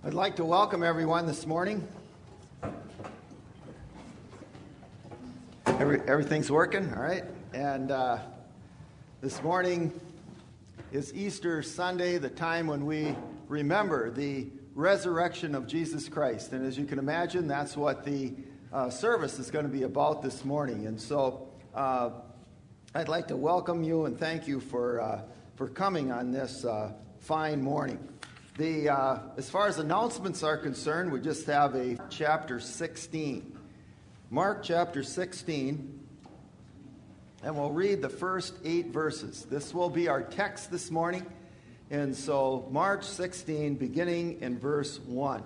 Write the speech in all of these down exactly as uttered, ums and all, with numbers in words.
I'd like to welcome everyone this morning. Every, everything's working, all right? And uh, this morning is Easter Sunday, the time when we remember the resurrection of Jesus Christ. And as you can imagine, that's what the uh, service is going to be about this morning. And so uh, I'd like to welcome you and thank you for, uh, for coming on this uh, fine morning. The, uh, as far as announcements are concerned, we just have a chapter sixteen. Mark chapter sixteen, and we'll read the first eight verses. This will be our text this morning. And so Mark sixteen, beginning in verse one.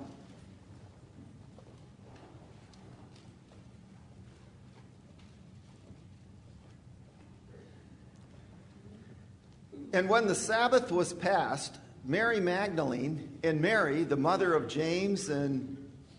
And when the Sabbath was past, Mary Magdalene and Mary, the mother of James and,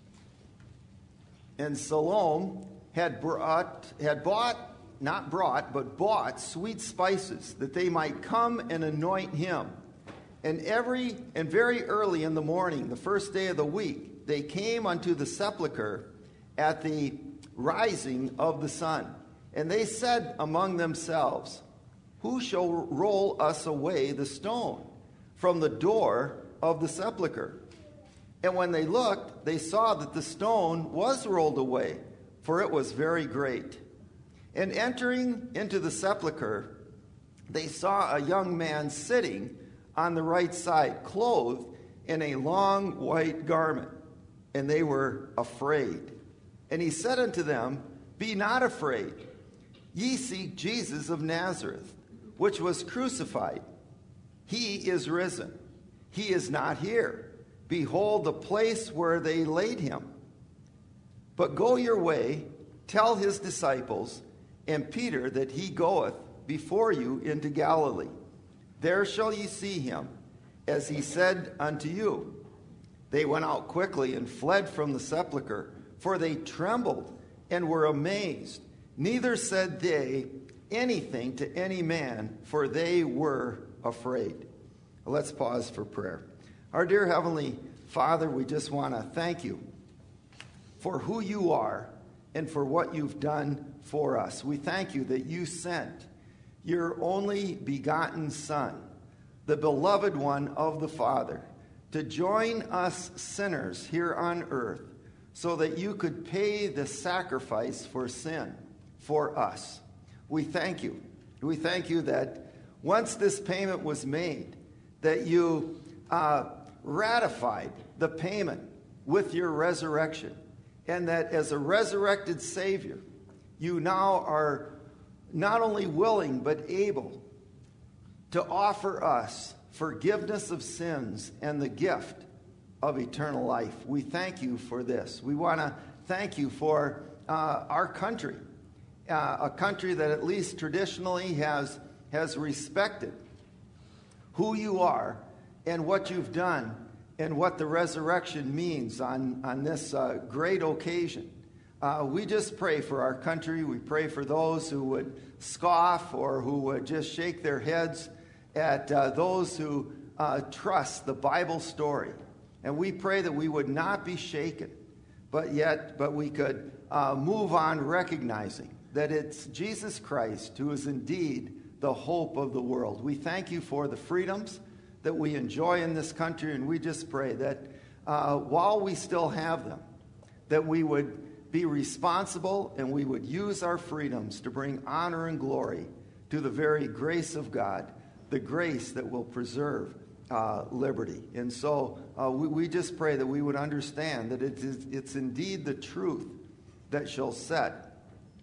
and Salome, had brought, had bought, not brought, but bought sweet spices that they might come and anoint him. And every and very early in the morning, the first day of the week, they came unto the sepulchre at the rising of the sun. And they said among themselves, Who shall roll us away the stone from the door of the sepulchre? And when they looked, they saw that the stone was rolled away, for it was very great. And entering into the sepulchre, they saw a young man sitting on the right side, clothed in a long white garment, and they were afraid. And he said unto them, Be not afraid. Ye seek Jesus of Nazareth, which was crucified. He is risen. He is not here. Behold the place where they laid him. But go your way, tell his disciples and Peter that he goeth before you into Galilee. There shall ye see him, as he said unto you. They went out quickly and fled from the sepulchre, for they trembled and were amazed. Neither said they anything to any man, for they were afraid. Let's pause for prayer. Our dear Heavenly Father, we just want to thank you for who you are and for what you've done for us. We thank you that you sent your only begotten Son, the beloved one of the Father, to join us sinners here on earth so that you could pay the sacrifice for sin for us. We thank you. We thank you that once this payment was made, that you uh, ratified the payment with your resurrection, and that as a resurrected Savior, you now are not only willing but able to offer us forgiveness of sins and the gift of eternal life. We thank you for this. We want to thank you for uh, our country, uh, a country that at least traditionally has, has respected who you are and what you've done and what the resurrection means on, on this uh, great occasion. Uh, we just pray for our country. We pray for those who would scoff or who would just shake their heads at uh, those who uh, trust the Bible story. And we pray that we would not be shaken, but yet, but we could uh, move on recognizing that it's Jesus Christ who is indeed the hope of the world. We thank you for the freedoms that we enjoy in this country, and we just pray that uh, while we still have them, that we would be responsible and we would use our freedoms to bring honor and glory to the very grace of God, the grace that will preserve uh, liberty. And so uh, we, we just pray that we would understand that it is, it's indeed the truth that shall set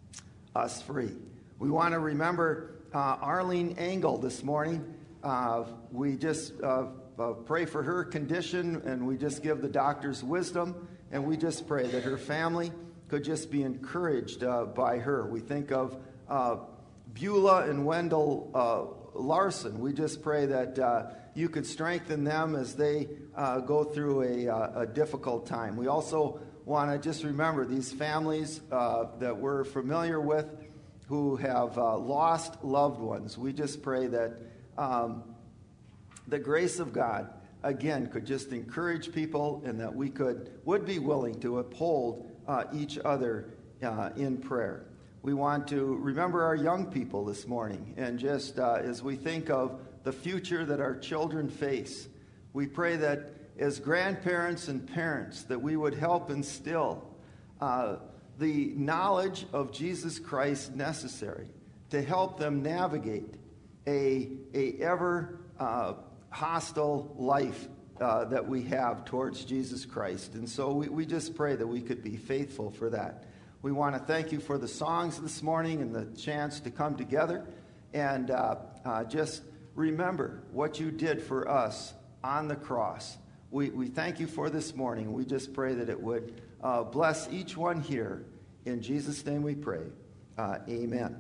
us free. We want to remember uh, Arlene Engel this morning. Uh, we just uh, uh, pray for her condition, and we just give the doctors wisdom, and we just pray that her family could just be encouraged uh, by her. We think of uh, Beulah and Wendell uh, Larson. We just pray that uh, you could strengthen them as they uh, go through a, uh, a difficult time. We also want to just remember these families uh, that we're familiar with who have uh, lost loved ones. We just pray that um, the grace of God again, could just encourage people and that we could would be willing to uphold uh, each other uh, in prayer. We want to remember our young people this morning, and just uh, as we think of the future that our children face, we pray that as grandparents and parents that we would help instill uh, the knowledge of Jesus Christ necessary to help them navigate a, a ever uh, hostile life uh, that we have towards Jesus Christ. And so we, we just pray that we could be faithful for that. We want to thank you for the songs this morning and the chance to come together and uh, uh, just remember what you did for us on the cross. We, we thank you for this morning. We just pray that it would uh, bless each one here. In Jesus' name we pray. Uh, amen.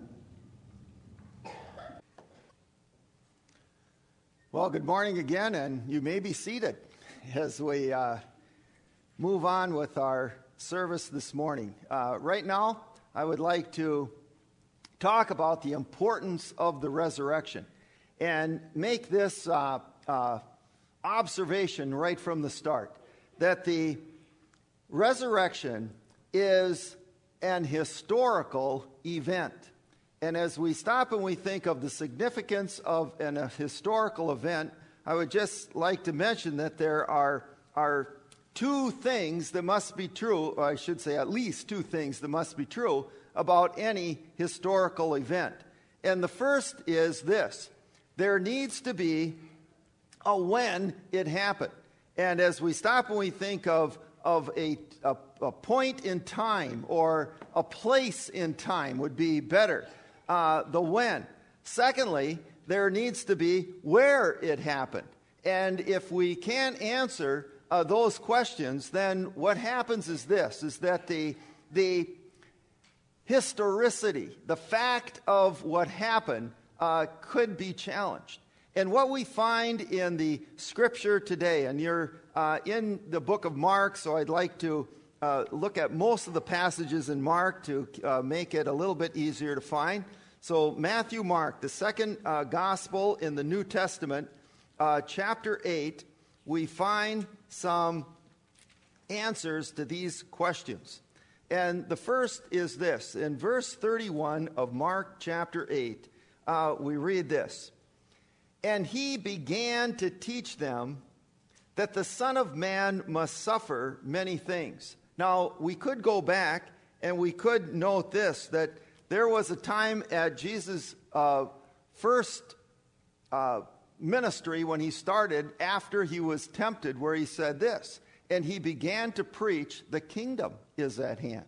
Well, good morning again, and you may be seated as we uh, move on with our service this morning. Uh, right now, I would like to talk about the importance of the resurrection and make this uh, uh, observation right from the start, that the resurrection is an historical event. And as we stop and we think of the significance of an, a historical event, I would just like to mention that there are, are two things that must be true, or I should say at least two things that must be true about any historical event. And the first is this: there needs to be a when it happened. And as we stop and we think of, of a, a, a point in time, or a place in time would be better, uh, the when. Secondly, there needs to be where it happened. And if we can't answer uh, those questions, then what happens is this, is that the, the historicity, the fact of what happened, uh, could be challenged. And what we find in the scripture today, and you're uh, in the book of Mark, so I'd like to uh, look at most of the passages in Mark to uh, make it a little bit easier to find. So Matthew, Mark, the second uh, gospel in the New Testament, uh, chapter eight, we find some answers to these questions. And the first is this. In verse thirty-one of Mark chapter eight, uh, we read this: "And he began to teach them that the Son of Man must suffer many things." Now, we could go back and we could note this, that there was a time at Jesus' uh, first uh, ministry when he started after he was tempted, where he said this: "And he began to preach, the kingdom is at hand."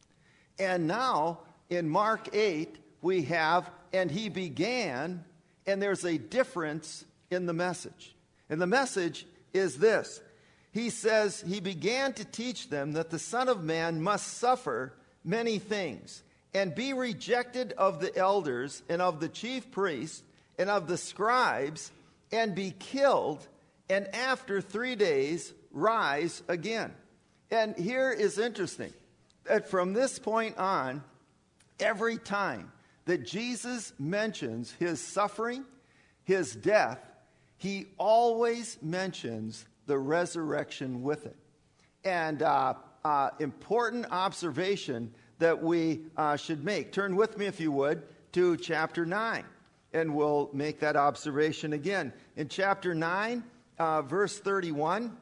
And now, in Mark eight, we have, "And he began," and there's a difference in the message. And the message is this. He says, he began to teach them that the Son of Man must suffer many things, and be rejected of the elders, and of the chief priests, and of the scribes, and be killed, and after three days rise again. And here is interesting, that from this point on, every time that Jesus mentions his suffering, his death, he always mentions the resurrection with it. And uh, uh, important observation that we uh, should make. Turn with me, if you would, to chapter nine, and we'll make that observation again. In chapter nine, uh, verse thirty-one,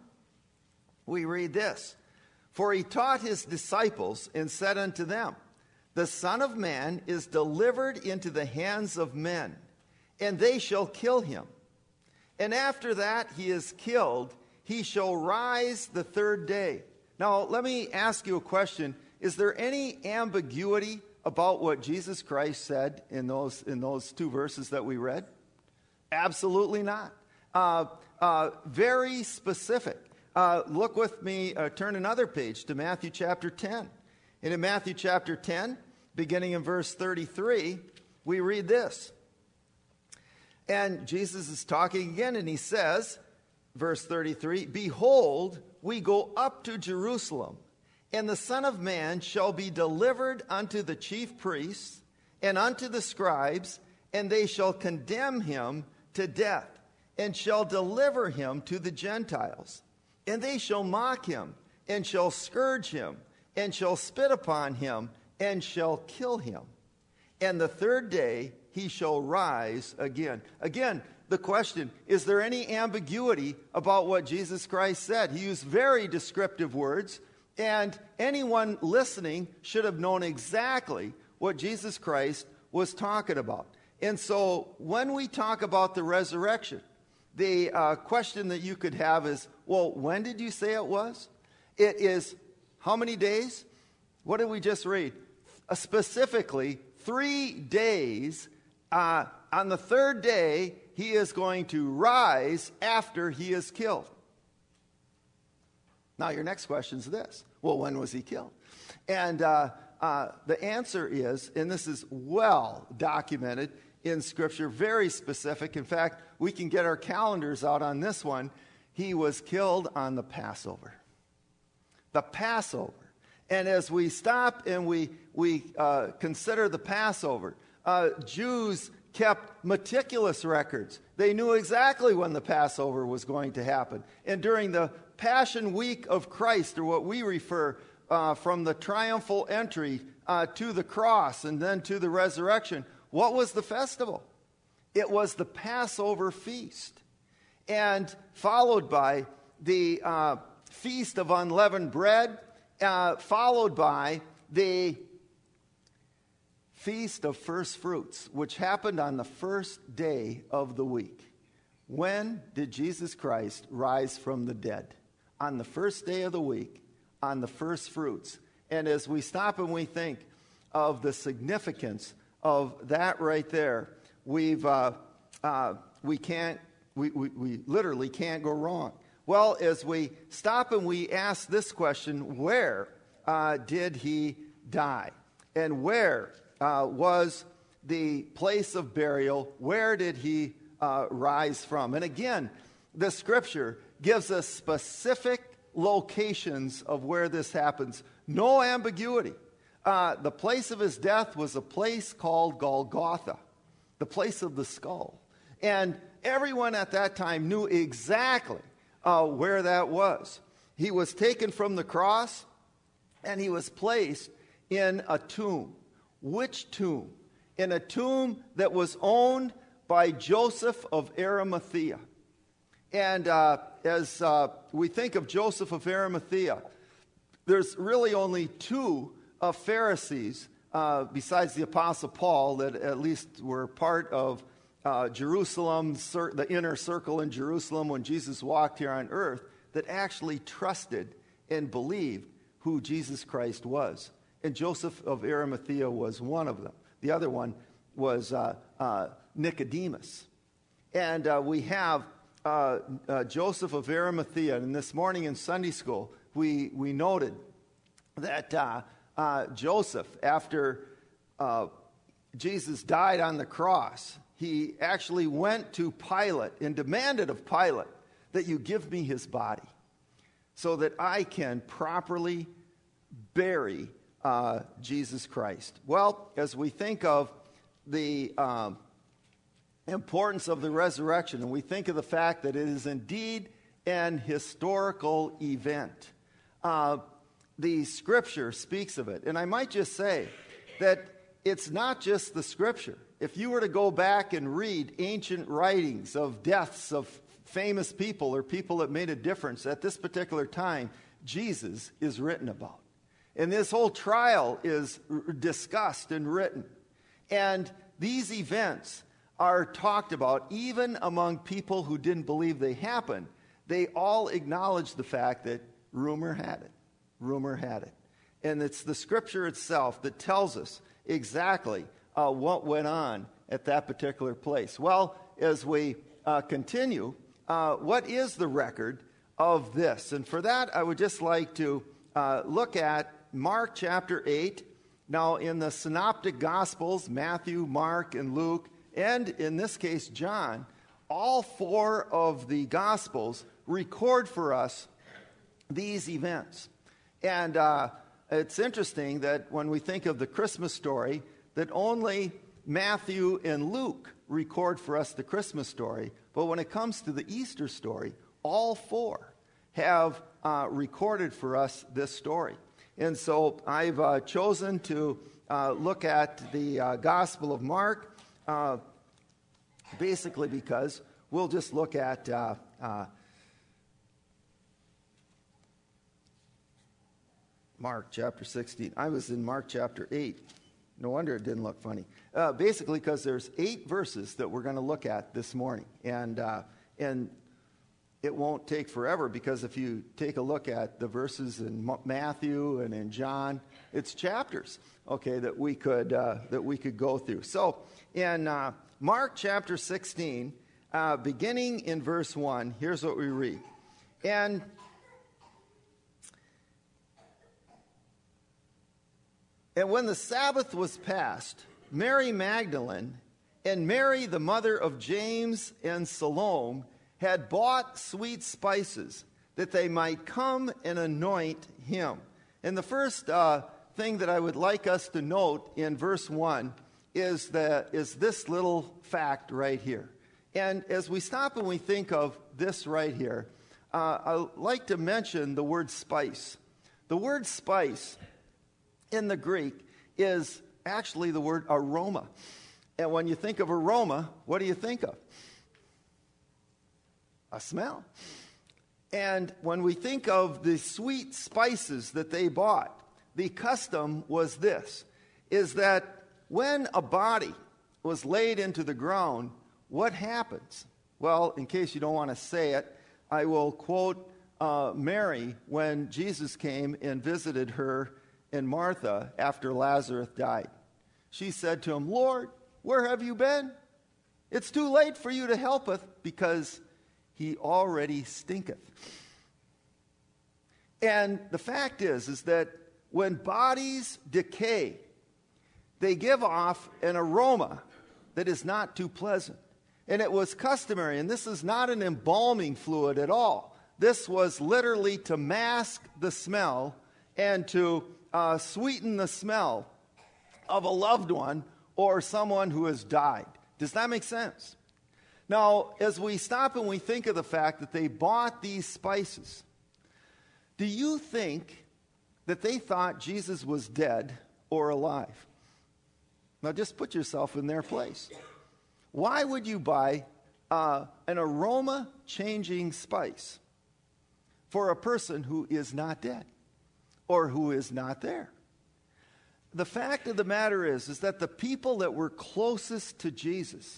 we read this: "For he taught his disciples and said unto them, The Son of Man is delivered into the hands of men, and they shall kill him. And after that he is killed, he shall rise the third day." Now, let me ask you a question. Is there any ambiguity about what Jesus Christ said in those, in those two verses that we read? Absolutely not. Uh, uh, very specific. Uh, look with me, uh, turn another page to Matthew chapter ten. And in Matthew chapter ten, beginning in verse thirty-three, we read this. And Jesus is talking again, and he says, verse thirty-three, "Behold, we go up to Jerusalem, and the Son of Man shall be delivered unto the chief priests and unto the scribes, and they shall condemn him to death, and shall deliver him to the Gentiles. And they shall mock him, and shall scourge him, and shall spit upon him, and shall kill him. And the third day he shall rise again. Again, the question, is there any ambiguity about what Jesus Christ said? He used very descriptive words, and anyone listening should have known exactly what Jesus Christ was talking about. And so when we talk about the resurrection, the uh, question that you could have is, well, when did you say it was? It is how many days? What did we just read? Uh, specifically, three days. Uh, on the third day, he is going to rise after he is killed. Now, your next question is this. Well, when was he killed? And uh, uh, the answer is, and this is well documented in Scripture, very specific. In fact, we can get our calendars out on this one. He was killed on the Passover. The Passover. And as we stop and we, we uh, consider the Passover, uh, Jews kept meticulous records. They knew exactly when the Passover was going to happen. And during the Passion Week of Christ, or what we refer uh, from the triumphal entry uh, to the cross and then to the resurrection, what was the festival? It was the Passover feast, and followed by the uh, Feast of Unleavened Bread, uh, followed by the Feast of First Fruits, which happened on the first day of the week. When did Jesus Christ rise from the dead? On the first day of the week, on the first fruits. And as we stop and we think of the significance of that right there, we've uh, uh, we can't we, we we literally can't go wrong. Well, as we stop and we ask this question, where uh, did he die, and where uh, was the place of burial? Where did he uh, rise from? And again, the Scripture gives us specific locations of where this happens. No ambiguity. Uh, the place of his death was a place called Golgotha, the place of the skull. And everyone at that time knew exactly uh, where that was. He was taken from the cross, and he was placed in a tomb. Which tomb? In a tomb that was owned by Joseph of Arimathea. And uh, as uh, we think of Joseph of Arimathea, there's really only two of Pharisees, uh, besides the Apostle Paul, that at least were part of uh, Jerusalem, cir- the inner circle in Jerusalem when Jesus walked here on earth, that actually trusted and believed who Jesus Christ was. And Joseph of Arimathea was one of them. The other one was uh, uh, Nicodemus. And uh, we have uh, uh, Joseph of Arimathea. And this morning in Sunday school, we, we noted that uh, Uh, Joseph, after uh, Jesus died on the cross, he actually went to Pilate and demanded of Pilate that you give me his body so that I can properly bury uh, Jesus Christ. Well, as we think of the um, importance of the resurrection, and we think of the fact that it is indeed an historical event, uh, the Scripture speaks of it. And I might just say that it's not just the Scripture. If you were to go back and read ancient writings of deaths of famous people or people that made a difference at this particular time, Jesus is written about. And this whole trial is r- discussed and written. And these events are talked about even among people who didn't believe they happened. They all acknowledge the fact that rumor had it. Rumor had it. And it's the Scripture itself that tells us exactly uh, what went on at that particular place. Well, as we uh, continue, uh, what is the record of this? And for that, I would just like to uh, look at Mark chapter eight. Now, in the Synoptic Gospels, Matthew, Mark, and Luke, and in this case, John, all four of the Gospels record for us these events. And uh, it's interesting that when we think of the Christmas story, that only Matthew and Luke record for us the Christmas story, but when it comes to the Easter story, all four have uh, recorded for us this story. And so I've uh, chosen to uh, look at the uh, Gospel of Mark, uh, basically because we'll just look at uh, uh, Mark chapter sixteen. I was in Mark chapter eight. No wonder it didn't look funny. Uh, basically because there's eight verses that we're going to look at this morning. And uh, and it won't take forever, because if you take a look at the verses in Matthew and in John, it's chapters, okay, that we could uh, that we could go through. So in uh, Mark chapter sixteen, uh, beginning in verse one, here's what we read. And And when the Sabbath was past, Mary Magdalene and Mary, the mother of James and Salome, had bought sweet spices that they might come and anoint him. And the first uh, thing that I would like us to note in verse one is, that, is this little fact right here. And as we stop and we think of this right here, uh, I'd like to mention the word spice. The word spice in the Greek is actually the word aroma. And when you think of aroma, what do you think of? A smell. And when we think of the sweet spices that they bought, the custom was this, is that when a body was laid into the ground, what happens? Well, in case you don't want to say it, I will quote uh, Mary when Jesus came and visited her and Martha after Lazarus died. She said to him, "Lord, where have you been? It's too late for you to help us, because he already stinketh." And the fact is, is that when bodies decay, they give off an aroma that is not too pleasant. And it was customary, and this is not an embalming fluid at all. This was literally to mask the smell and to uh, sweeten the smell of a loved one or someone who has died. Does that make sense? Now, as we stop and we think of the fact that they bought these spices, do you think that they thought Jesus was dead or alive? Now, just put yourself in their place. Why would you buy uh, an aroma-changing spice for a person who is not dead or who is not there? The fact of the matter is, is that the people that were closest to Jesus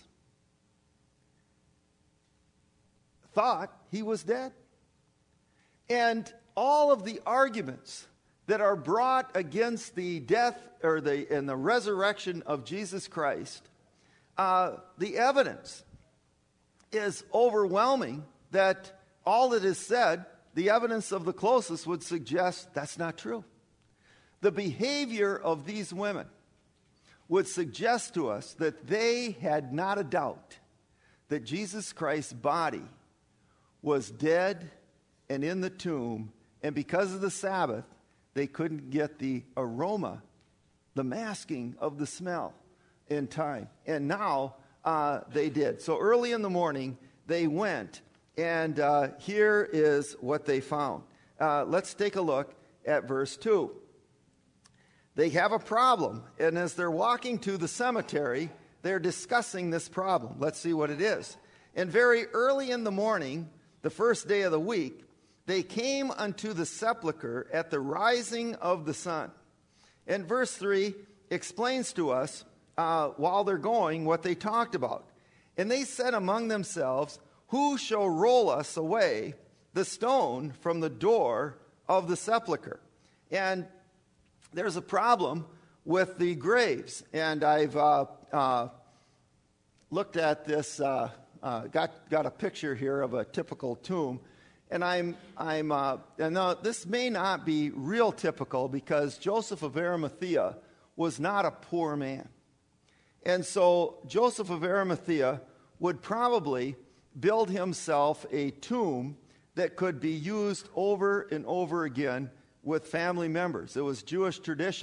thought he was dead. And all of the arguments that are brought against the death or the and the resurrection of Jesus Christ, uh, the evidence is overwhelming that all that is said, the evidence of the closest would suggest that's not true. The behavior of these women would suggest to us that they had not a doubt that Jesus Christ's body was dead and in the tomb, and because of the Sabbath, they couldn't get the aroma, the masking of the smell in time. And now uh, they did. So early in the morning, they went, and uh, here is what they found. Uh, let's take a look at verse two. They have a problem, and as they're walking to the cemetery, they're discussing this problem. Let's see what it is. And very early in the morning, the first day of the week, they came unto the sepulchre at the rising of the sun. And verse three explains to us, uh, while they're going, what they talked about. And they said among themselves, "Who shall roll us away the stone from the door of the sepulchre?" And there's a problem with the graves. And I've uh, uh, looked at this, uh, uh, got, got a picture here of a typical tomb. And I'm, I'm, uh, and now this may not be real typical, because Joseph of Arimathea was not a poor man. And so Joseph of Arimathea would probably build himself a tomb that could be used over and over again with family members. It was Jewish tradition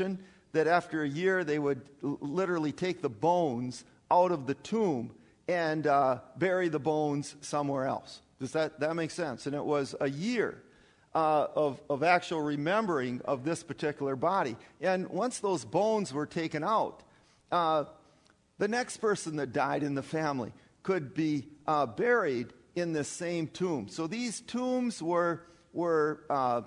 that after a year they would l- literally take the bones out of the tomb and uh, bury the bones somewhere else. Does that, that make sense? And it was a year uh, of, of actual remembering of this particular body. And once those bones were taken out, uh, the next person that died in the family could be uh, buried in this same tomb. So these tombs were, were uh,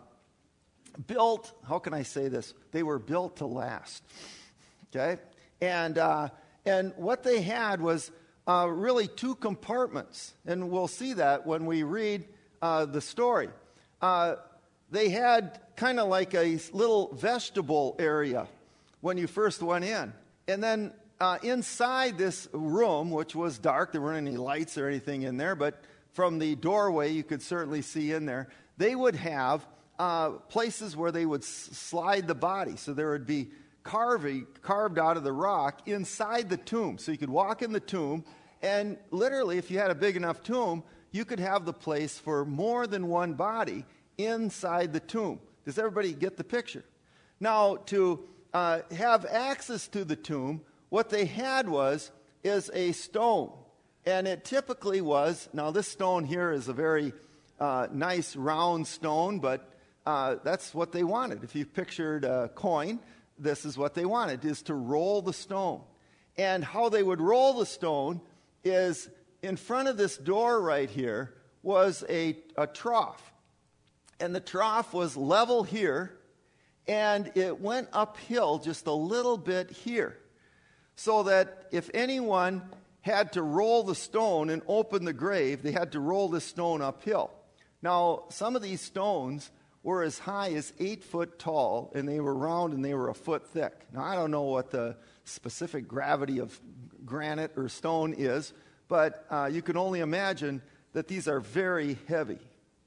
built, how can I say this? They were built to last. Okay? And, uh, and what they had was uh, really two compartments. And we'll see that when we read uh, the story. Uh, they had kind of like a little vegetable area when you first went in. And then uh, inside this room, which was dark, there weren't any lights or anything in there, but from the doorway you could certainly see in there, they would have uh, places where they would s- slide the body. So there would be carving, carved out of the rock inside the tomb. So you could walk in the tomb, and literally, if you had a big enough tomb, you could have the place for more than one body inside the tomb. Does everybody get the picture? Now, to uh, have access to the tomb, what they had was is a stone. And it typically was, now this stone here is a very uh, nice round stone, but uh, that's what they wanted. If you pictured a coin, this is what they wanted, is to roll the stone. And how they would roll the stone is in front of this door right here was a, a trough. And the trough was level here, and it went uphill just a little bit here. So that if anyone had to roll the stone and open the grave, they had to roll the stone uphill. Now, some of these stones were as high as eight foot tall, and they were round and they were a foot thick. Now, I don't know what the specific gravity of granite or stone is, but uh, you can only imagine that these are very heavy.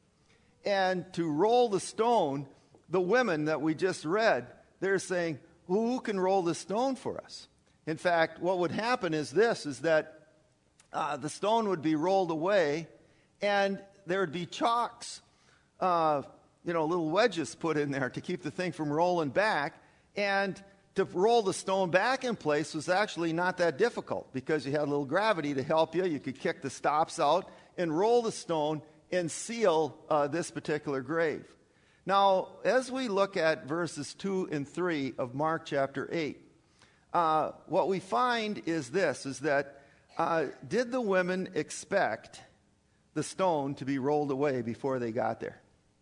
And to roll the stone, the women that we just read, they're saying, who can roll the stone for us? In fact, what would happen is this, is that uh, the stone would be rolled away, and there would be chalks, uh, you know, little wedges put in there to keep the thing from rolling back. And to roll the stone back in place was actually not that difficult because you had a little gravity to help you. You could kick the stops out and roll the stone and seal uh, this particular grave. Now, as we look at verses two and three of Mark chapter eight, Uh, what we find is this, is that uh, did the women expect the stone to be rolled away before they got there?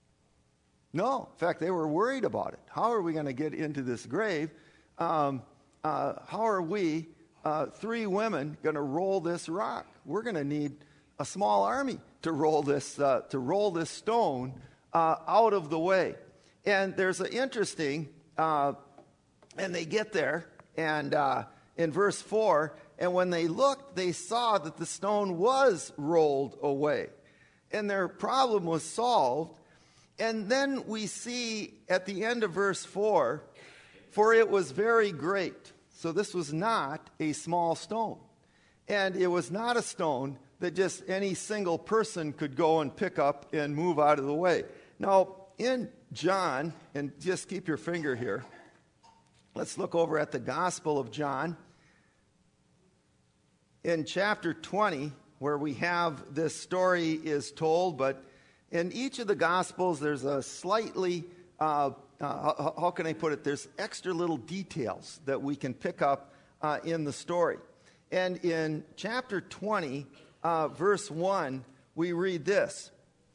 No. In fact, they were worried about it. How are we going to get into this grave? Um, uh, how are we, uh, three women, going to roll this rock? We're going to need a small army to roll this, uh, to roll this stone uh, out of the way. And there's an interesting, uh, and they get there. And uh, in verse four, and when they looked, they saw that the stone was rolled away. And their problem was solved. And then we see at the end of verse four, for it was very great. So this was not a small stone. And it was not a stone that just any single person could go and pick up and move out of the way. Now, in John, and just keep your finger here, let's look over at the Gospel of John. In chapter twenty, where we have this story is told, but in each of the Gospels there's a slightly, uh, uh, how can I put it, there's extra little details that we can pick up uh, in the story. And in chapter twenty, uh, verse one, we read this.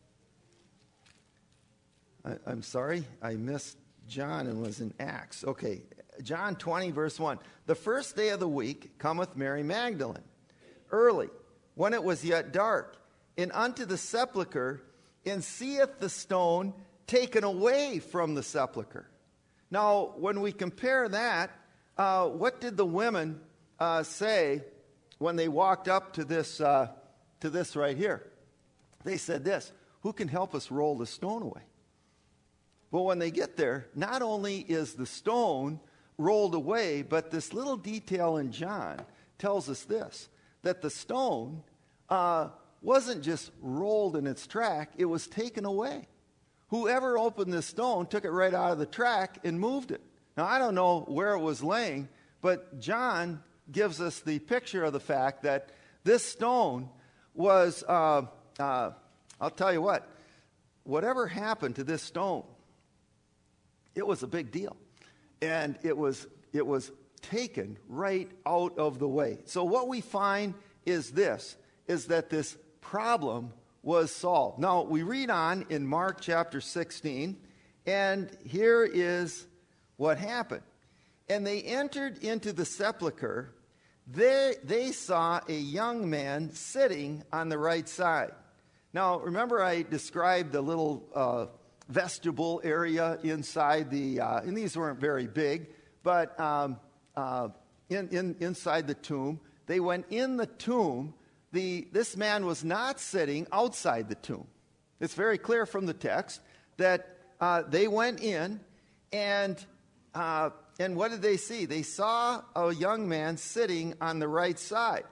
I, I'm sorry, I missed John and was in Acts. Okay. John twenty, verse one. The first day of the week cometh Mary Magdalene, early, when it was yet dark, and unto the sepulchre, and seeth the stone taken away from the sepulchre. Now, when we compare that, uh, what did the women uh, say when they walked up to this, uh, to this right here? They said this, who can help us roll the stone away? Well, when they get there, not only is the stone rolled away, but this little detail in John tells us this, that the stone uh, wasn't just rolled in its track, it was taken away. Whoever opened this stone took it right out of the track and moved it. Now, I don't know where it was laying, but John gives us the picture of the fact that this stone was, uh, uh, I'll tell you what, whatever happened to this stone, it was a big deal. And it was, it was taken right out of the way. So what we find is this, is that this problem was solved. Now, we read on in Mark chapter sixteen, and here is what happened. And they entered into the sepulchre. They, they saw a young man sitting on the right side. Now, remember I described the little uh, vestibule area inside the, uh, and these weren't very big, but um, uh, in, in, inside the tomb. They went in the tomb. The, this man was not sitting outside the tomb. It's very clear from the text that uh, they went in, and uh, and what did they see? They saw a young man sitting on the right side,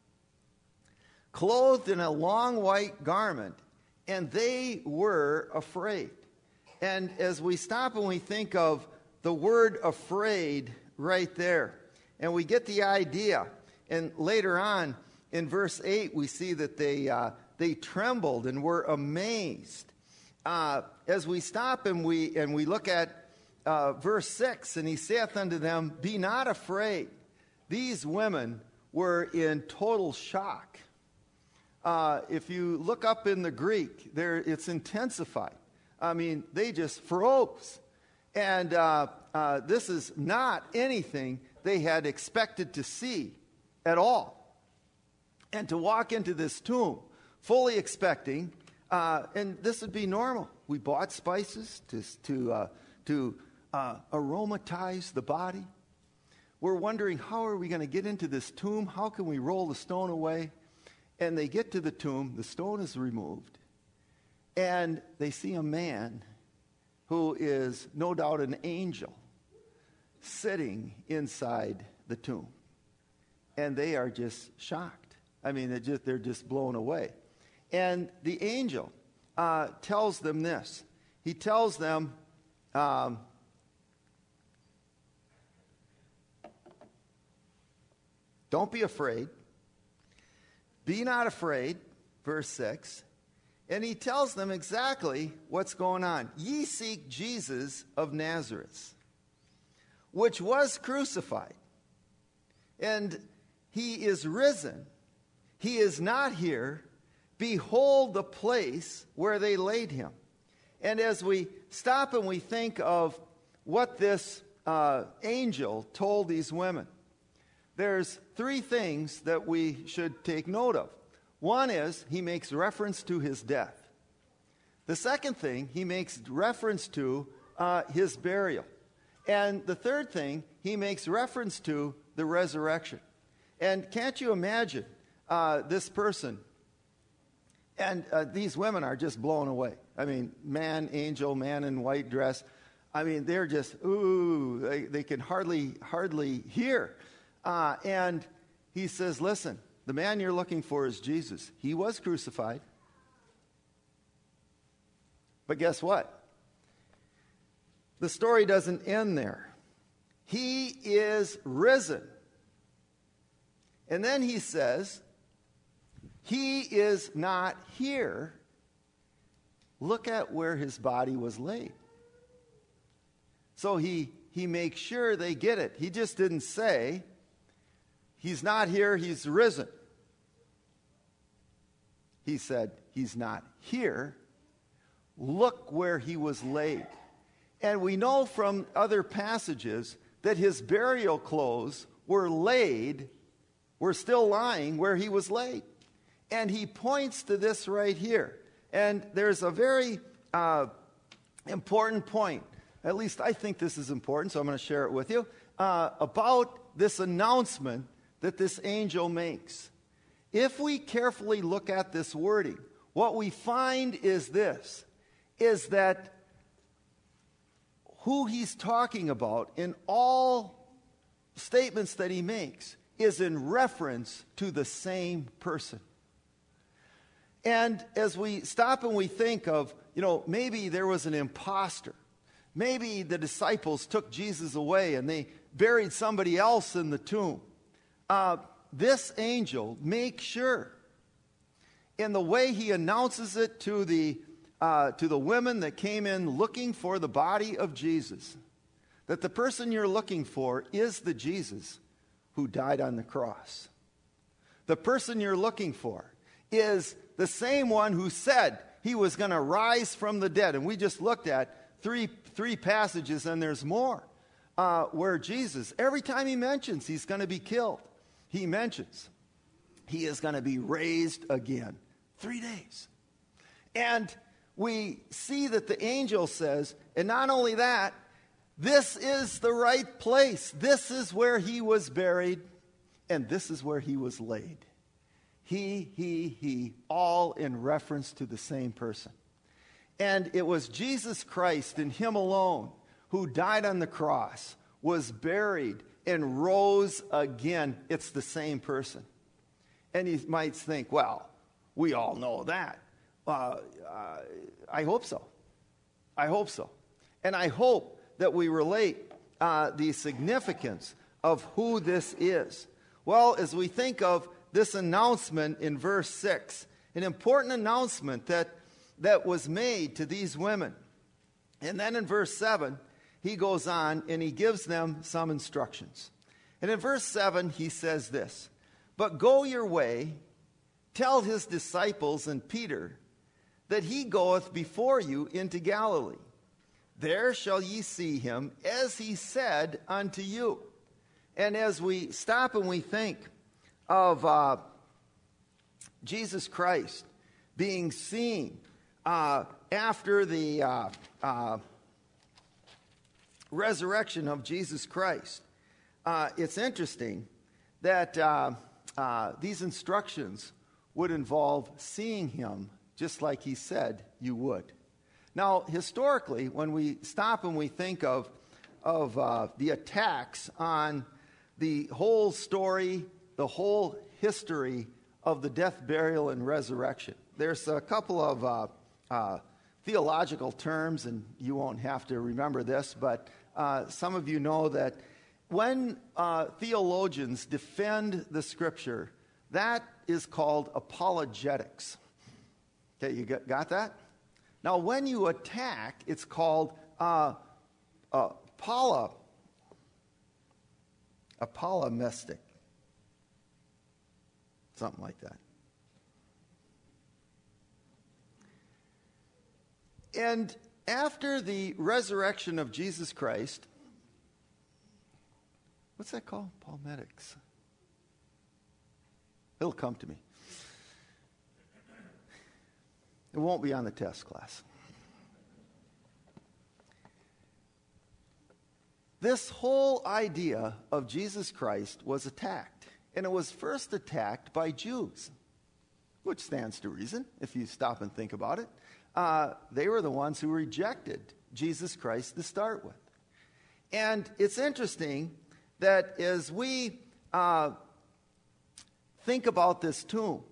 clothed in a long white garment, and they were afraid. And as we stop and we think of the word afraid right there, and we get the idea, and later on, in verse eight, we see that they uh, they trembled and were amazed. Uh, as we stop and we and we look at uh, verse six, and he saith unto them, "Be not afraid." These women were in total shock. Uh, if you look up in the Greek, there it's intensified. I mean, they just froze, and uh, uh, this is not anything they had expected to see at all. And to walk into this tomb fully expecting, uh, and this would be normal. We bought spices to, to, uh, to uh, aromatize the body. We're wondering, how are we going to get into this tomb? How can we roll the stone away? And they get to the tomb, the stone is removed, and they see a man who is no doubt an angel sitting inside the tomb. And they are just shocked. I mean, they're just, they're just blown away. And the angel uh, tells them this. He tells them, um, don't be afraid. Be not afraid, verse six. And he tells them exactly what's going on. Ye seek Jesus of Nazareth, which was crucified. And he is risen. He is not here. Behold the place where they laid him. And as we stop and we think of what this uh, angel told these women, there's three things that we should take note of. One is he makes reference to his death. The second thing, he makes reference to uh, his burial. And the third thing, he makes reference to the resurrection. And can't you imagine uh, this person? And uh, these women are just blown away. I mean, man, angel, man in white dress. I mean, they're just, ooh, they, they can hardly, hardly hear. Uh, and he says, listen, the man you're looking for is Jesus. He was crucified. But guess what? The story doesn't end there. He is risen. And then he says, he is not here. Look at where his body was laid. So he, he makes sure they get it. He just didn't say, he's not here, he's risen. He said, he's not here. Look where he was laid. And we know from other passages that his burial clothes were laid, were still lying where he was laid. And he points to this right here. And there's a very uh, important point. At least I think this is important, so I'm going to share it with you. Uh, about this announcement that this angel makes. If we carefully look at this wording, what we find is this, is that who he's talking about in all statements that he makes is in reference to the same person. And as we stop and we think of, you know, maybe there was an imposter. Maybe the disciples took Jesus away and they buried somebody else in the tomb. Uh, this angel makes sure, in the way he announces it to the, uh, to the women that came in looking for the body of Jesus, that the person you're looking for is the Jesus who died on the cross. The person you're looking for is the same one who said he was going to rise from the dead. And we just looked at three, three passages, and there's more, uh, where Jesus, every time he mentions he's going to be killed, he mentions he is going to be raised again. Three days. And we see that the angel says, and not only that, this is the right place. This is where he was buried, and this is where he was laid. He, he, he, all in reference to the same person. And it was Jesus Christ and him alone who died on the cross, was buried, and rose again. It's the same person. And you might think, well, we all know that. Uh, uh, I hope so. I hope so. And I hope that we relate uh, the significance of who this is. Well, as we think of this announcement in verse six, an important announcement that, that was made to these women. And then in verse seven, he goes on and he gives them some instructions. And in verse seven, he says this, "But go your way, tell his disciples and Peter that he goeth before you into Galilee. There shall ye see him, as he said unto you." And as we stop and we think of uh, Jesus Christ being seen uh, after the uh, uh, resurrection of Jesus Christ, uh, it's interesting that uh, uh, these instructions would involve seeing him just like he said you would. Now, historically, when we stop and we think of, of uh, the attacks on the whole story, the whole history of the death, burial, and resurrection, there's a couple of uh, uh, theological terms, and you won't have to remember this, but uh, some of you know that when uh, theologians defend the Scripture, that is called apologetics. Okay, you got, got that? Now, when you attack, it's called uh, uh, apolo, apolomistic. Something like that. And after the resurrection of Jesus Christ, what's that called? Palmetics. It'll come to me. It won't be on the test class. This whole idea of Jesus Christ was attacked. And it was first attacked by Jews, which stands to reason if you stop and think about it. Uh, they were the ones who rejected Jesus Christ to start with. And it's interesting that as we uh, think about this tomb,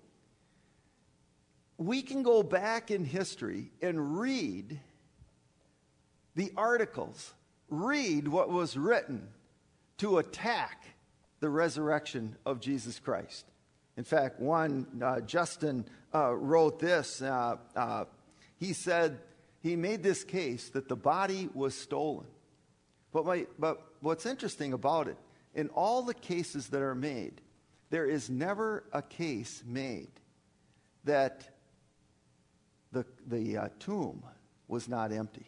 we can go back in history and read the articles, read what was written to attack the resurrection of Jesus Christ. In fact, one, uh, Justin uh, wrote this. Uh, uh, he said he made this case that the body was stolen. But, my, but what's interesting about it, in all the cases that are made, there is never a case made that the, the uh, tomb was not empty.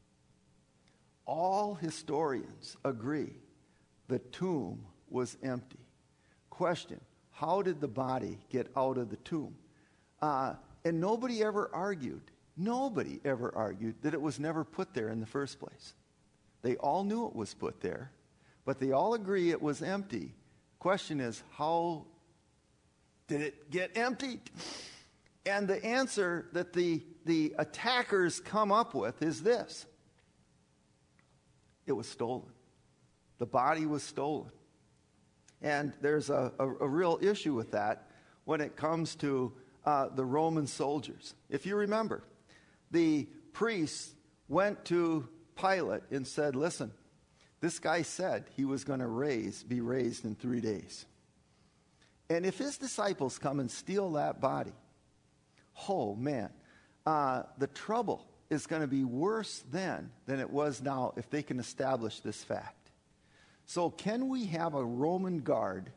All historians agree the tomb was empty. Question, how did the body get out of the tomb? Uh, and nobody ever argued, nobody ever argued that it was never put there in the first place. They all knew it was put there, but they all agree it was empty. Question is, how did it get emptied? And the answer that the, the attackers come up with is this. It was stolen. The body was stolen. And there's a, a, a real issue with that when it comes to uh, the Roman soldiers. If you remember, the priests went to Pilate and said, listen, this guy said he was going to raise, be raised in three days. And if his disciples come and steal that body, oh man, uh, the trouble is going to be worse then than it was now if they can establish this fact. So can we have a Roman guard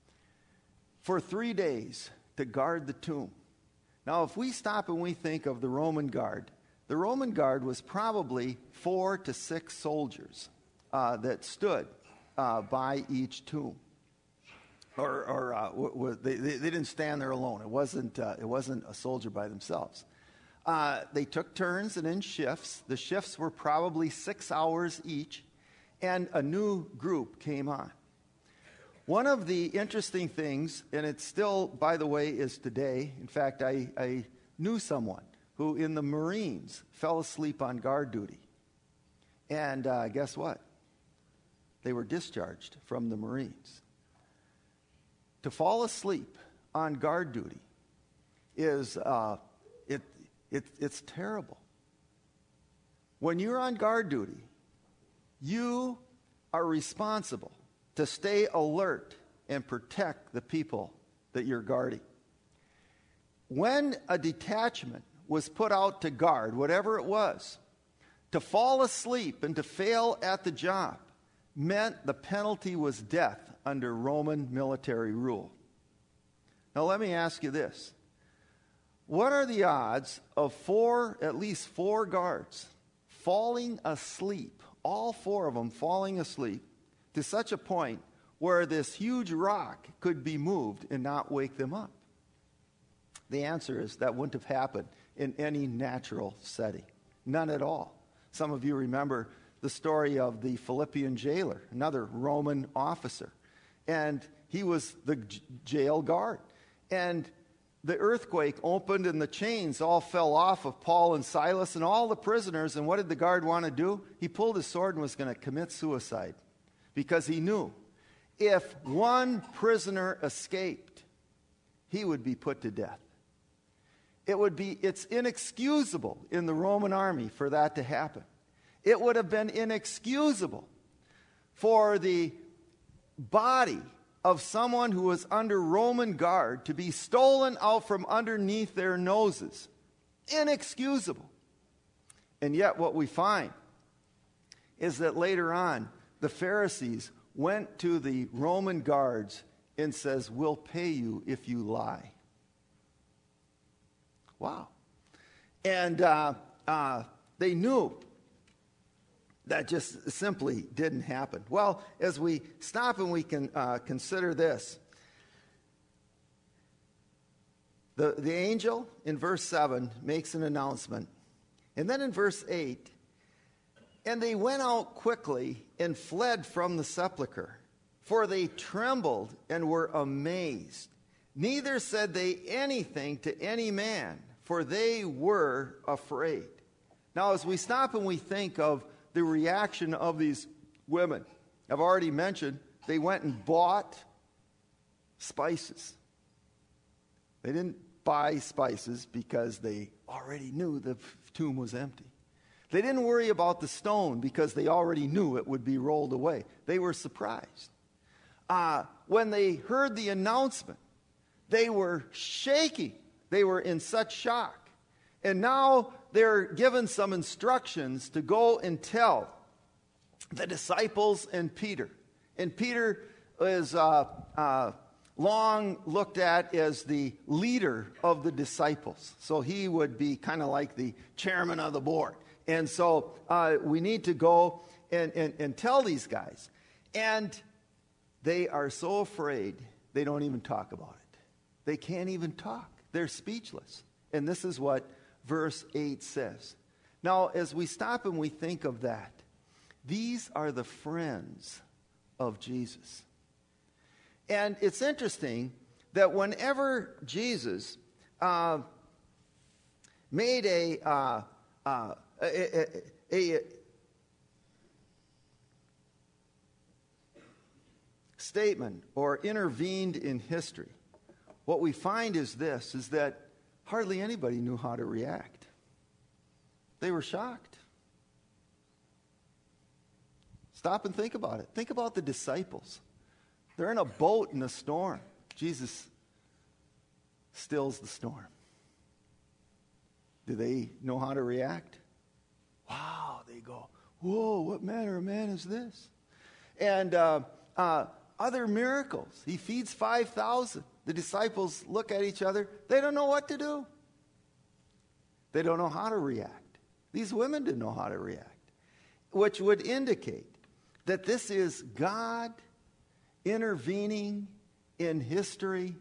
for three days to guard the tomb? Now, if we stop and we think of the Roman guard, the Roman guard was probably four to six soldiers uh, that stood uh, by each tomb. Or, or uh, w- w- they, they, they didn't stand there alone. It wasn't, uh, it wasn't a soldier by themselves. Uh, they took turns and in shifts. The shifts were probably six hours each, and a new group came on. One of the interesting things, and it still, by the way, is today. In fact, I, I knew someone who in the Marines fell asleep on guard duty. And uh, guess what? They were discharged from the Marines. To fall asleep on guard duty is, uh, it, it, it's terrible. When you're on guard duty, you are responsible to stay alert and protect the people that you're guarding. When a detachment was put out to guard, whatever it was, to fall asleep and to fail at the job meant the penalty was death under Roman military rule. Now let me ask you this. What are the odds of four, at least four guards falling asleep, all four of them falling asleep, to such a point where this huge rock could be moved and not wake them up? The answer is that wouldn't have happened in any natural setting. None at all. Some of you remember the story of the Philippian jailer, another Roman officer. And he was the j- jail guard. And the earthquake opened and the chains all fell off of Paul and Silas and all the prisoners. And what did the guard want to do? He pulled his sword and was going to commit suicide. Because he knew if one prisoner escaped, he would be put to death. It would be, it's inexcusable in the Roman army for that to happen. It would have been inexcusable for the body of someone who was under Roman guard to be stolen out from underneath their noses. Inexcusable. And yet what we find is that later on, the Pharisees went to the Roman guards and says, we'll pay you if you lie. Wow. And uh, uh, they knew that just simply didn't happen. Well, as we stop and we can uh, consider this, the, the angel in verse seven makes an announcement. And then in verse eight, and they went out quickly and fled from the sepulchre, for they trembled and were amazed. Neither said they anything to any man, for they were afraid. Now, as we stop and we think of the reaction of these women, I've already mentioned they went and bought spices. They didn't buy spices because they already knew the tomb was empty. They didn't worry about the stone because they already knew it would be rolled away. They were surprised. Uh, when they heard the announcement, they were shaking. They were in such shock. And now they're given some instructions to go and tell the disciples and Peter. And Peter is uh, uh, long looked at as the leader of the disciples. So he would be kind of like the chairman of the board. And so uh, we need to go and, and, and tell these guys. And they are so afraid, they don't even talk about it. They can't even talk. They're speechless. And this is what verse eight says. Now, as we stop and we think of that, these are the friends of Jesus. And it's interesting that whenever Jesus uh, made a, uh, uh, a, a, a statement or intervened in history, what we find is this, is that hardly anybody knew how to react. They were shocked. Stop and think about it. Think about the disciples. They're in a boat in a storm. Jesus stills the storm. Do they know how to react? Wow, they go, whoa, what manner of man is this? And uh, uh, other miracles. He feeds five thousand. The disciples look at each other. They don't know what to do. They don't know how to react. These women didn't know how to react, which would indicate that this is God intervening in history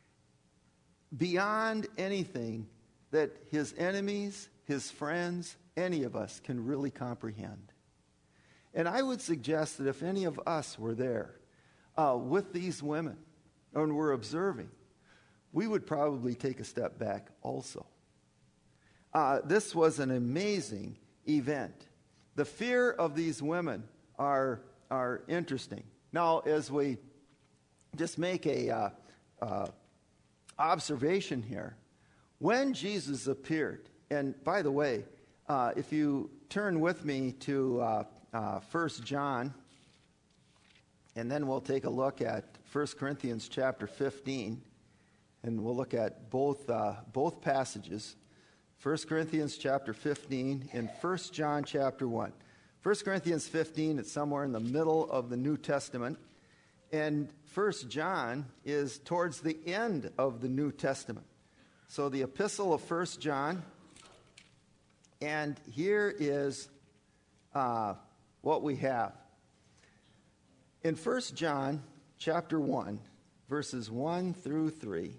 beyond anything that his enemies, his friends, any of us can really comprehend. And I would suggest that if any of us were there uh, with these women and were observing, we would probably take a step back also. Uh, this was an amazing event. The fear of these women are, are interesting. Now, as we just make a uh, uh, observation here, when Jesus appeared, and by the way, uh, if you turn with me to uh, uh, First John, and then we'll take a look at First Corinthians chapter fifteen, and we'll look at both uh, both passages. First Corinthians chapter fifteen and First John chapter one. First Corinthians fifteen, it's somewhere in the middle of the New Testament. And First John is towards the end of the New Testament. So the epistle of First John, and here is uh, what we have. In First John chapter one, verses one through three,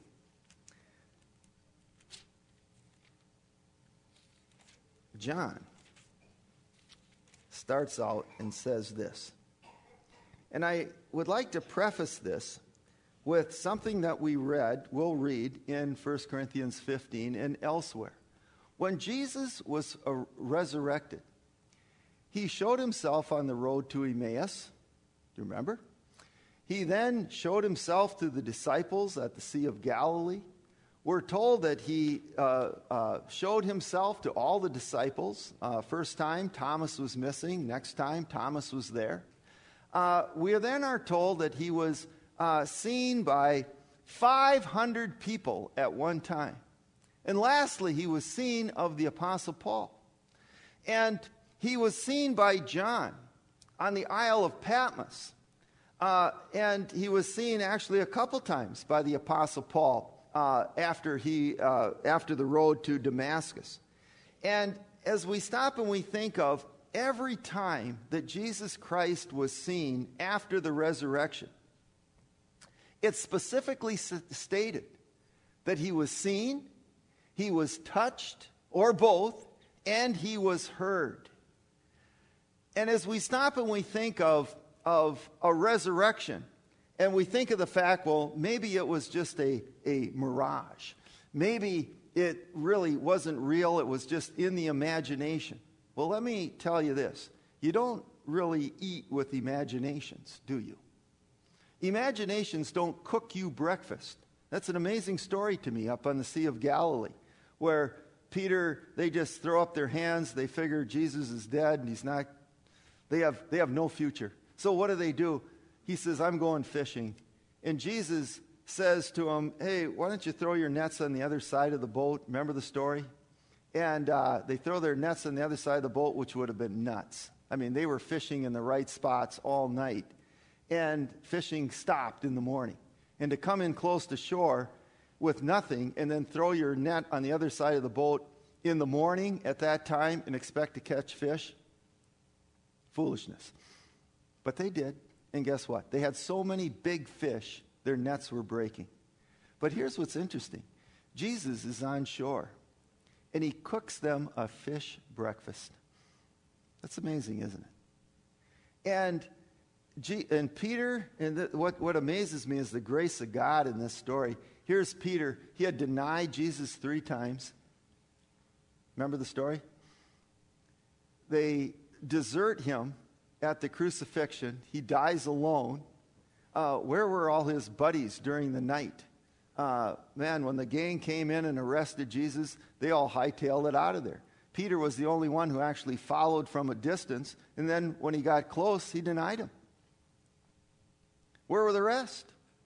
John starts out and says this. And I would like to preface this with something that we read, we'll read in First Corinthians fifteen and elsewhere. When Jesus was uh, resurrected, he showed himself on the road to Emmaus. Do you remember? He then showed himself to the disciples at the Sea of Galilee. We're told that he uh, uh, showed himself to all the disciples. Uh, first time, Thomas was missing. Next time, Thomas was there. Uh, we then are told that he was uh, seen by five hundred people at one time. And lastly, he was seen of the Apostle Paul. And he was seen by John on the Isle of Patmos. Uh, and he was seen actually a couple times by the Apostle Paul uh, after he uh, after the road to Damascus. And as we stop and we think of every time that Jesus Christ was seen after the resurrection, it's specifically stated that he was seen, he was touched, or both, and he was heard. And as we stop and we think of, of a resurrection, and we think of the fact, well, maybe it was just a, a mirage. Maybe it really wasn't real, it was just in the imagination. Well, let me tell you this. You don't really eat with imaginations, do you? Imaginations don't cook you breakfast. That's an amazing story to me up on the Sea of Galilee, where Peter, they just throw up their hands, they figure Jesus is dead and he's not, they have, they have no future. So what do they do? He says, I'm going fishing. And Jesus says to him, hey, why don't you throw your nets on the other side of the boat? Remember the story? And uh, they throw their nets on the other side of the boat, which would have been nuts. I mean, they were fishing in the right spots all night. And fishing stopped in the morning. And to come in close to shore with nothing and then throw your net on the other side of the boat in the morning at that time and expect to catch fish? Foolishness. But they did. And guess what? They had so many big fish, their nets were breaking. But here's what's interesting. Jesus is on shore. And he cooks them a fish breakfast. That's amazing, isn't it? And G- and Peter, and the, what, what amazes me is the grace of God in this story. Here's Peter. He had denied Jesus three times. Remember the story? They desert him at the crucifixion. He dies alone. Uh, where were all his buddies during the night? Uh, man, when the gang came in and arrested Jesus, they all hightailed it out of there. Peter was the only one who actually followed from a distance, and then when he got close, he denied him. Where were the rest?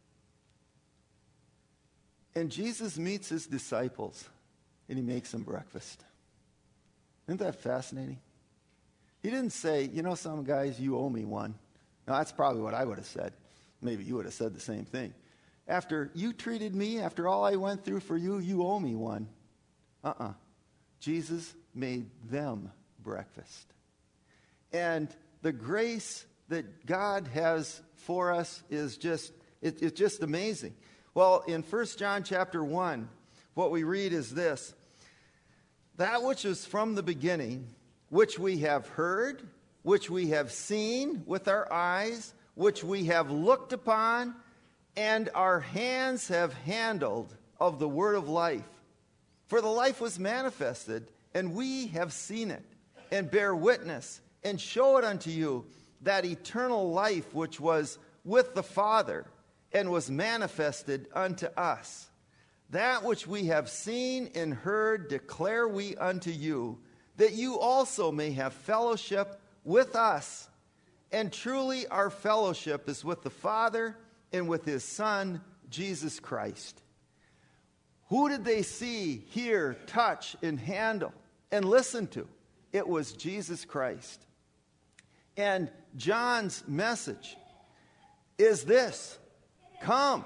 And Jesus meets his disciples, and he makes them breakfast. Isn't that fascinating? He didn't say, you know, some guys, you owe me one. No, that's probably what I would have said. Maybe you would have said the same thing. After you treated me, after all I went through for you, you owe me one. Uh-uh. Jesus made them breakfast. And the grace that God has for us is just, it, it's just amazing. Well, in First John chapter one, what we read is this: that which is from the beginning, which we have heard, which we have seen with our eyes, which we have looked upon, and our hands have handled of the word of life. For the life was manifested, and we have seen it, and bear witness, and show it unto you, that eternal life which was with the Father, and was manifested unto us. That which we have seen and heard declare we unto you, that you also may have fellowship with us. And truly our fellowship is with the Father and with his Son, Jesus Christ. Who did they see, hear, touch, and handle, and listen to? It was Jesus Christ. And John's message is this: come.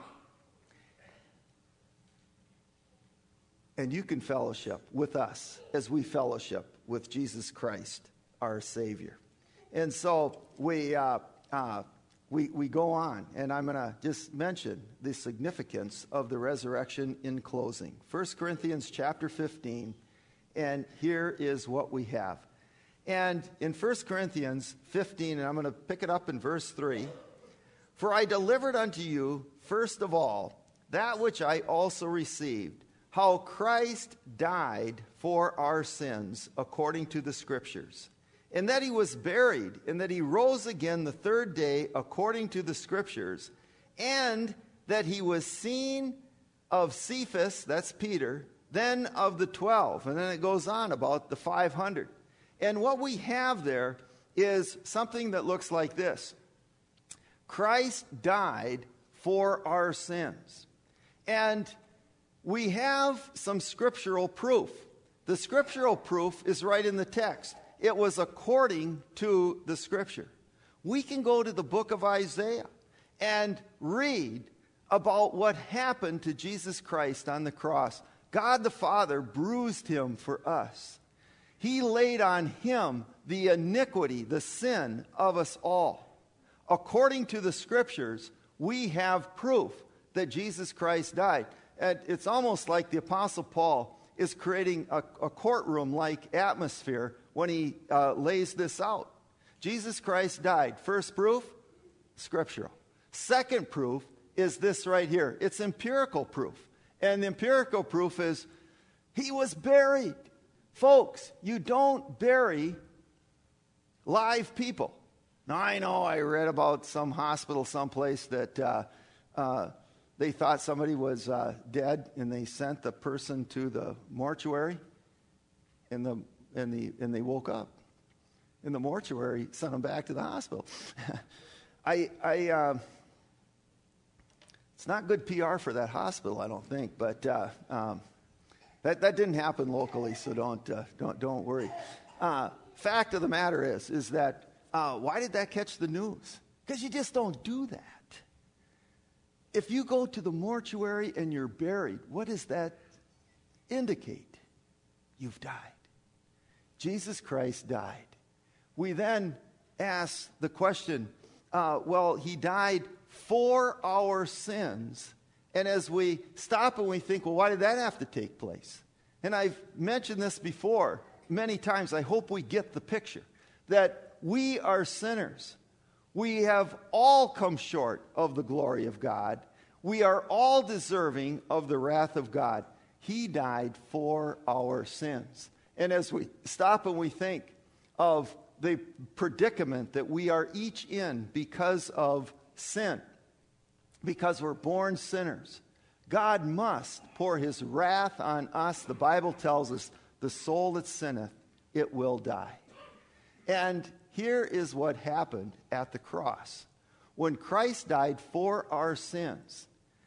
And you can fellowship with us as we fellowship with Jesus Christ, our Savior. And so we uh, uh, we we go on, and I'm going to just mention the significance of the resurrection in closing. First Corinthians chapter fifteen, and here is what we have. And in First Corinthians fifteen, and I'm going to pick it up in verse three, for I delivered unto you first of all that which I also received, how Christ died for our sins according to the Scriptures, and that he was buried, and that he rose again the third day according to the Scriptures, and that he was seen of Cephas, that's Peter, then of the twelve. And then it goes on about the five hundred. And what we have there is something that looks like this: Christ died for our sins. And we have some scriptural proof. The scriptural proof is right in the text. It was according to the Scripture. We can go to the book of Isaiah and read about what happened to Jesus Christ on the cross. God the Father bruised him for us. He laid on him the iniquity, the sin of us all. According to the Scriptures, we have proof that Jesus Christ died. And it's almost like the Apostle Paul is creating a, a courtroom-like atmosphere when he uh, lays this out. Jesus Christ died. First proof, scriptural. Second proof is this right here. It's empirical proof. And the empirical proof is he was buried. Folks, you don't bury live people. Now, I know I read about some hospital someplace that uh, uh, they thought somebody was uh, dead, and they sent the person to the mortuary, and the and the and they woke up. In the mortuary, sent them back to the hospital. I I uh, it's not good P R for that hospital, I don't think, but uh, um, that that didn't happen locally, so don't uh, don't don't worry. Uh, fact of the matter is is that uh, why did that catch the news? Because you just don't do that. If you go to the mortuary and you're buried, what does that indicate? You've died. Jesus Christ died. We then ask the question, uh, well, he died for our sins. And as we stop and we think, well, why did that have to take place? And I've mentioned this before many times. I hope we get the picture that we are sinners. We have all come short of the glory of God. We are all deserving of the wrath of God. He died for our sins. And as we stop and we think of the predicament that we are each in because of sin, because we're born sinners, God must pour his wrath on us. The Bible tells us the soul that sinneth it will die. And here is what happened at the cross. When Christ died for our sins,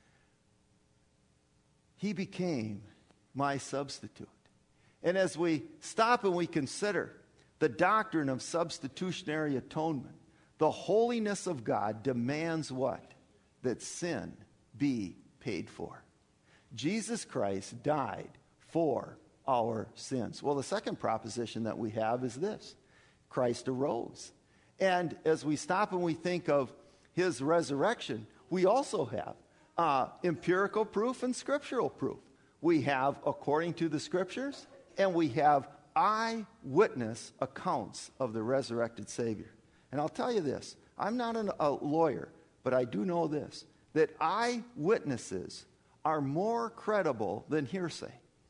he became my substitute. And as we stop and we consider the doctrine of substitutionary atonement, the holiness of God demands what? That sin be paid for. Jesus Christ died for our sins. Well, the second proposition that we have is this: Christ arose. And as we stop and we think of his resurrection, we also have uh, empirical proof and scriptural proof. We have according to the scriptures, and we have eyewitness accounts of the resurrected Savior. And I'll tell you this, I'm not an, a lawyer, but I do know this, that eyewitnesses are more credible than hearsay.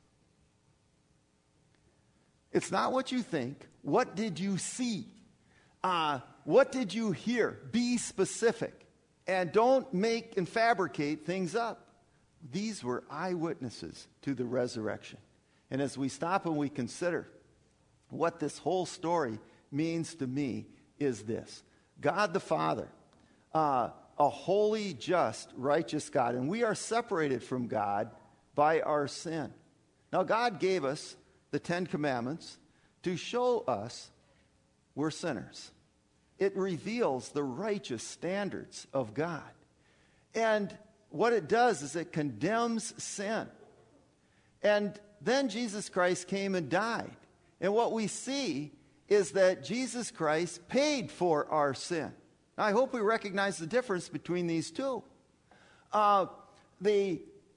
It's not what you think. What did you see? Uh, what did you hear? Be specific. And don't make and fabricate things up. These were eyewitnesses to the resurrection. And as we stop and we consider what this whole story means to me is this: God the Father, uh, a holy, just, righteous God. And we are separated from God by our sin. Now, God gave us the Ten Commandments to show us we're sinners. It reveals the righteous standards of God. And what it does is it condemns sin. And then Jesus Christ came and died. And what we see is that Jesus Christ paid for our sin. Now, I hope we recognize the difference between these two. Uh, the,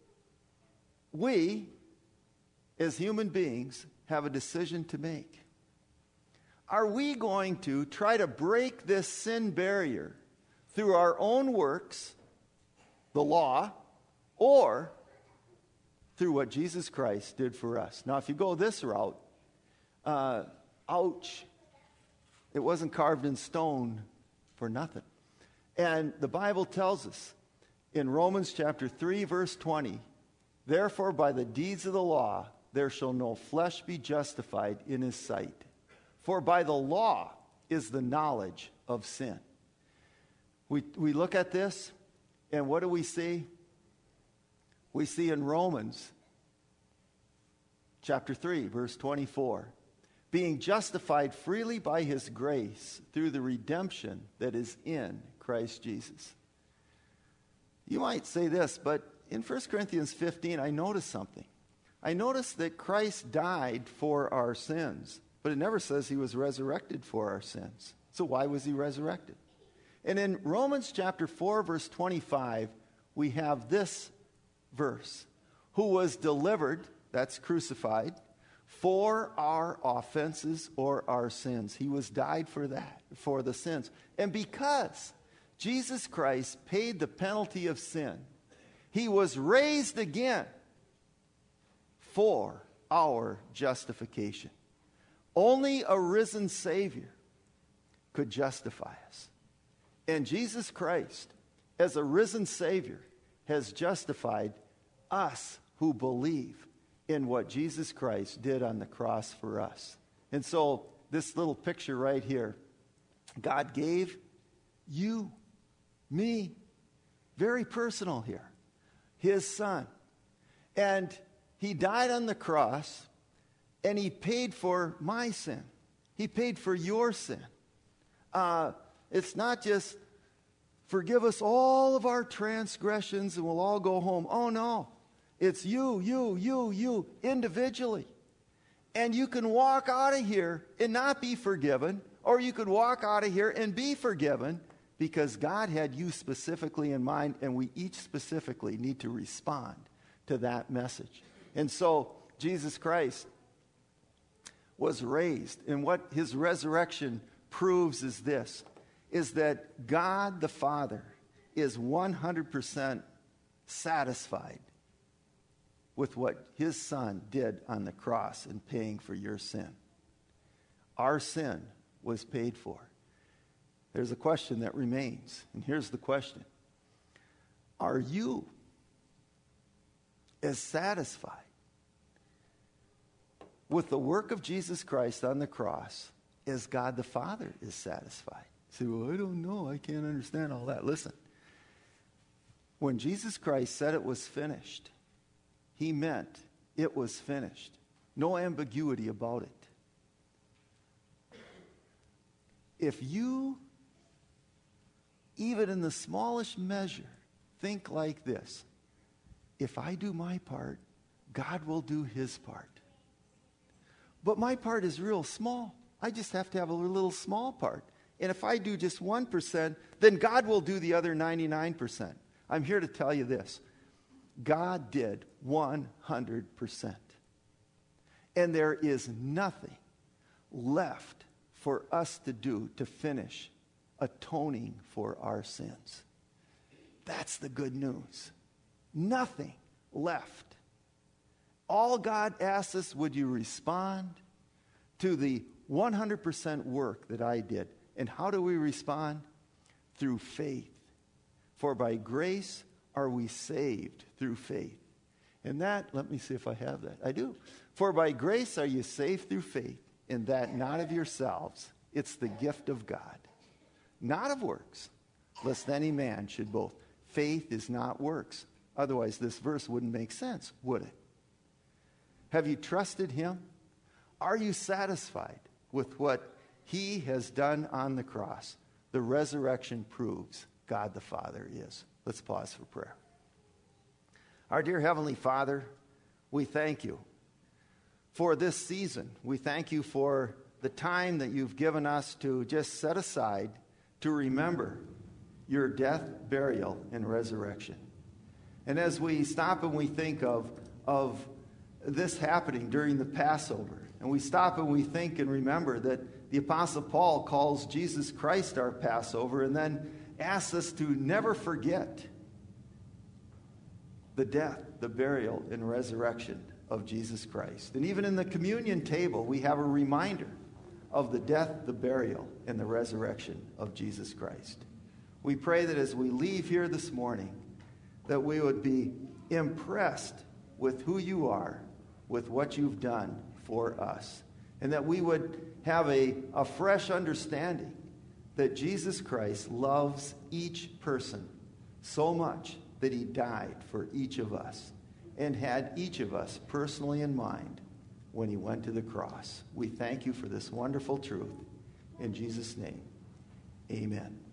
we, as human beings, have a decision to make. Are we going to try to break this sin barrier through our own works, the law, or through what Jesus Christ did for us? Now, if you go this route, uh, ouch, it wasn't carved in stone for nothing. And the Bible tells us in Romans chapter three, verse twenty, therefore by the deeds of the law there shall no flesh be justified in his sight. For by the law is the knowledge of sin. We, we look at this, and what do we see? We see in Romans chapter three, verse twenty-four, being justified freely by his grace through the redemption that is in Christ Jesus. You might say this, but in First Corinthians fifteen, I noticed something. I noticed that Christ died for our sins, but it never says he was resurrected for our sins. So why was he resurrected? And in Romans chapter four, verse twenty-five, we have this verse: who was delivered, that's crucified, for our offenses or our sins. He was died for that, for the sins. And because Jesus Christ paid the penalty of sin, he was raised again for our justification. Only a risen Savior could justify us. And Jesus Christ, as a risen Savior, has justified us who believe in what Jesus Christ did on the cross for us. And so this little picture right here, God gave you, me, very personal here, his Son. And he died on the cross, and he paid for my sin. He paid for your sin. Uh, it's not just forgive us all of our transgressions and we'll all go home. Oh, no. It's you, you, you, you, individually. And you can walk out of here and not be forgiven, or you could walk out of here and be forgiven, because God had you specifically in mind, and we each specifically need to respond to that message. And so Jesus Christ was raised, and what his resurrection proves is this, is that God the Father is one hundred percent satisfied with what his Son did on the cross in paying for your sin. Our sin was paid for. There's a question that remains, and here's the question. Are you as satisfied with the work of Jesus Christ on the cross as God the Father is satisfied. You say, well, I don't know. I can't understand all that. Listen, when Jesus Christ said it was finished, he meant it was finished. No ambiguity about it. If you, even in the smallest measure, think like this, if I do my part, God will do his part. But my part is real small. I just have to have a little small part. And if I do just one percent, then God will do the other ninety-nine percent. I'm here to tell you this. God did one hundred percent. And there is nothing left for us to do to finish atoning for our sins. That's the good news. Nothing left. All God asks us, would you respond to the one hundred percent work that I did? And how do we respond? Through faith. For by grace are we saved through faith. And that, let me see if I have that. I do. For by grace are you saved through faith, and that not of yourselves. It's the gift of God. Not of works, lest any man should boast. Faith is not works. Otherwise, this verse wouldn't make sense, would it? Have you trusted him? Are you satisfied with what he has done on the cross? The resurrection proves God the Father is. Let's pause for prayer. Our dear Heavenly Father, we thank you for this season. We thank you for the time that you've given us to just set aside to remember your death, burial, and resurrection. And as we stop and we think of, of this happening during the Passover, and we stop and we think and remember that the Apostle Paul calls Jesus Christ our Passover, and then asks us to never forget the death, the burial, and resurrection of Jesus Christ. And even in the communion table, we have a reminder of the death, the burial, and the resurrection of Jesus Christ. We pray that as we leave here this morning, that we would be impressed with who you are, with what you've done for us, and that we would have a, a fresh understanding that Jesus Christ loves each person so much that he died for each of us and had each of us personally in mind when he went to the cross. We thank you for this wonderful truth. In Jesus' name, amen.